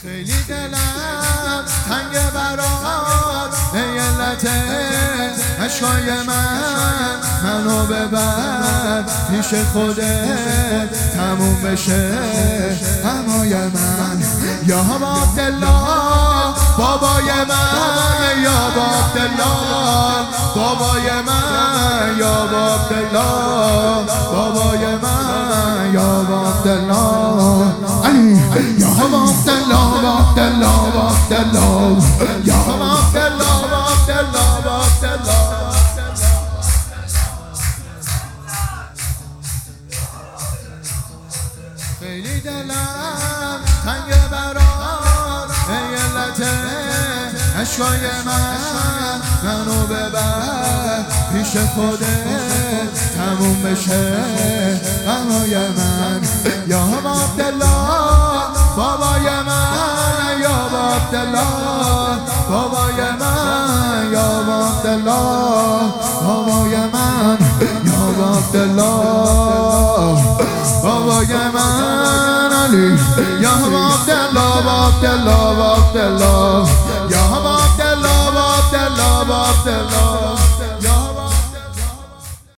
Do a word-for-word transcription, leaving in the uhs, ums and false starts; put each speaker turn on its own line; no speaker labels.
خیلی دلم تنگ برات ای علت عشقای من، منو ببر پیش خودت تموم بشه غمای من. یا عبدالله بابای من، یا عبدالله بابای من، یا عبدالله بابای من، یا عبدالله علی، یا عبدالله عبدالله عبدالله، یا عبدالله عبدالله عبدالله. خیلی دلم تنگ برات ای علت عشقای من، منو ببر پیش خودت تموم بشه غمای من. یا عبدالله بابای من، یا عبدالله بابای من، یا عبدالله بابای من، یا عبدالله بابای من علی، یا عبدالله عبدالله عبدالله.